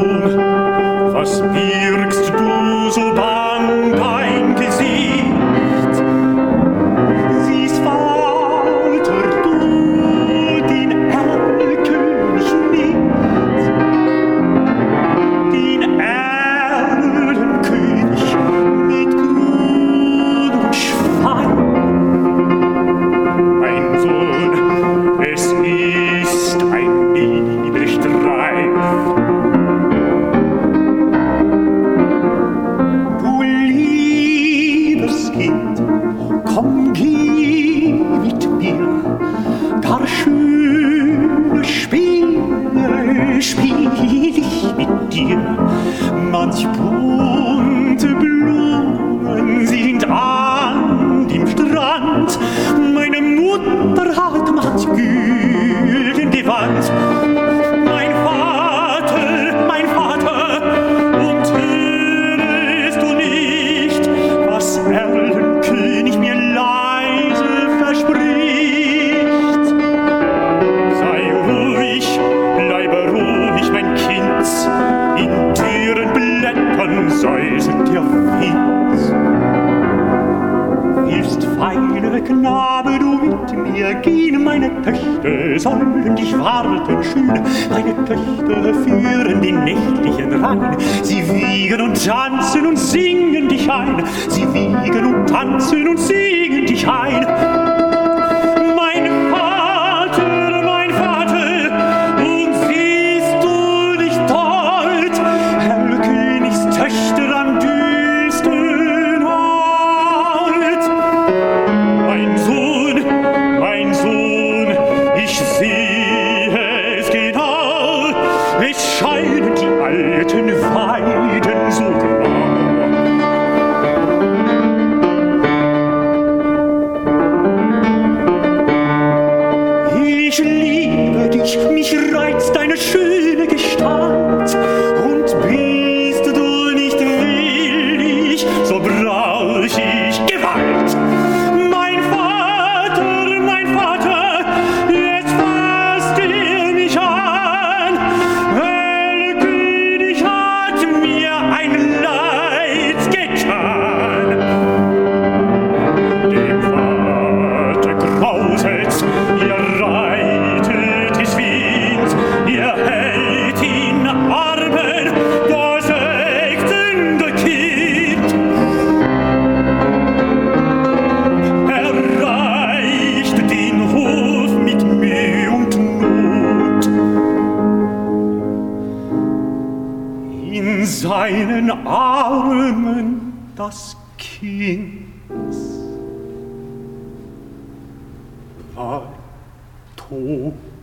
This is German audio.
Sohn, was birgst du so bang dein Gesicht? Siehst, Vater, du den Erlkönig nicht, den Erlenkönig mit Grün und Schwein. Mein Sohn, es ist ein Liebestreif. Du liebes Kind, komm, geh mit mir, gar schöne Spiele spiel ich mit dir. Manch bunte Blumen sind an dem Strand, meine Mutter hat manch gülden Gewand. Mein Vater, und hörest du nicht, was Erlenkönig mir leise verspricht? Sei ruhig, bleibe ruhig, mein Kind, in dürren Blättern säuselt der Wind. Willst, feiner Knabe, du mit mir gehen? Meine Töchter sollen dich warten schön. Meine Töchter führen den nächtlichen Rhein. Sie wiegen und tanzen und singen dich ein. Sie wiegen und tanzen und singen dich ein. Mein Vater, und siehst du nicht dort Erlkönigs Töchter am düstern Ort? Mein Sohn, ich sehe es genau, es scheinen die alten Weiden so grau. Ich liebe dich, mich reizt deine schöne Gestalt, und bist du nicht willig, so brauch ich Gewalt. Mein Vater, jetzt fasst er mich an. Erlkönig hat mir ein Leid getan. Dem Vater grauset's, ihr reitet des Winds, ihr hält ihn Armen, das ächzende Kind. Erreicht den Hof mit Mühe und Not. In seinen Armen das Kind war tot.